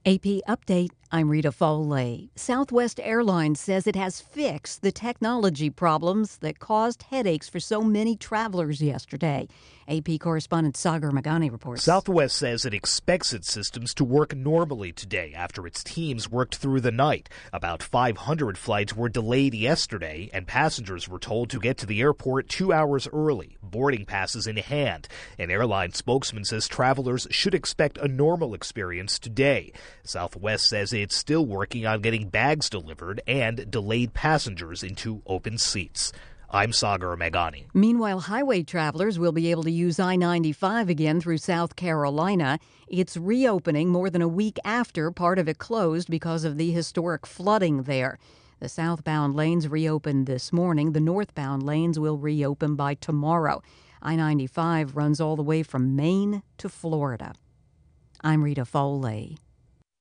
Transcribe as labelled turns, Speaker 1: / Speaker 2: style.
Speaker 1: AP Update, I'm Rita Foley. Southwest Airlines says it has fixed the technology problems that caused headaches for so many travelers yesterday. AP correspondent Sagar Meghani reports.
Speaker 2: Southwest says it expects its systems to work normally today after its teams worked through the night. About 500 flights were delayed yesterday, and passengers were told to get to the airport 2 hours early, boarding passes in hand. An airline spokesman says travelers should expect a normal experience today. Southwest says it's still working on getting bags delivered and delayed passengers into open seats. I'm Sagar Meghani.
Speaker 1: Meanwhile, highway travelers will be able to use I-95 again through South Carolina. It's reopening more than a week after part of it closed because of the historic flooding there. The southbound lanes reopened this morning. The northbound lanes will reopen by tomorrow. I-95 runs all the way from Maine to Florida. I'm Rita Foley.